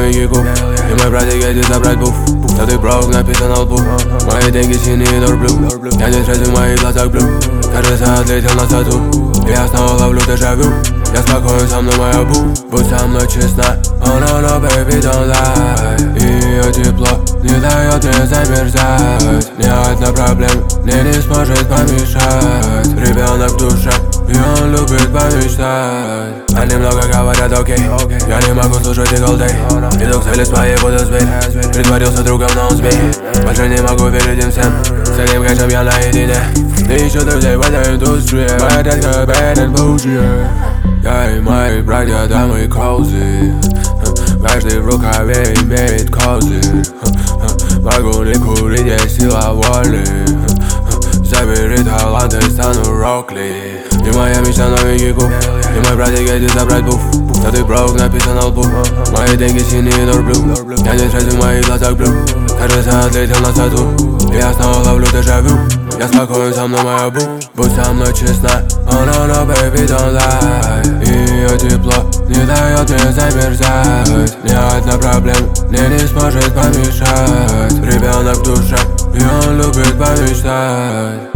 новенький куб. И мой братик едет забрать буф. Да ты прок, написан на лбу. Мои деньги синие, дорблю. Я не сразу в моих глазах блю. Кажется, отлетел на саду. Я снова ловлю дежавю. Я спокоен, со мной моя бу. Будь со мной честна. Oh no, no, baby, don't lie. Ее тепло не дает мне замерзать. Ни одна проблема мне не сможет помешать. Ребенок в душе, и он любит помечтать. Они много говорят, окей. Я не могу слушать их all day. Иду к цели своей, буду сбит. Притворился другом, но он сбит. Больше не могу верить им всем. С этим кэшем я наедине. Ты ищу друзей в этой индустрии. Моя детка bad and bougie. Я и мои братья, да мы коузи. Каждый в рукаве имеет козырь. Могу не курить, есть сила воли. Забери таланты, стану Рокли. И моя мечта новенький куб. И мой братик едет забрать буф. Да ты прок, написан на лбу. Мои деньги синие, дорблю. Я не сразу в моих глазах блю. Кажется, отлетел на саду. Я снова ловлю дежавю. Я спокоен, со мной моя бу. Будь со мной честна. Oh no, no, baby, don't lie. Ее тепло не дает мне замерзать. Ни одна проблема мне не сможет помешать. Ребенок в душе, и он любит помечтать.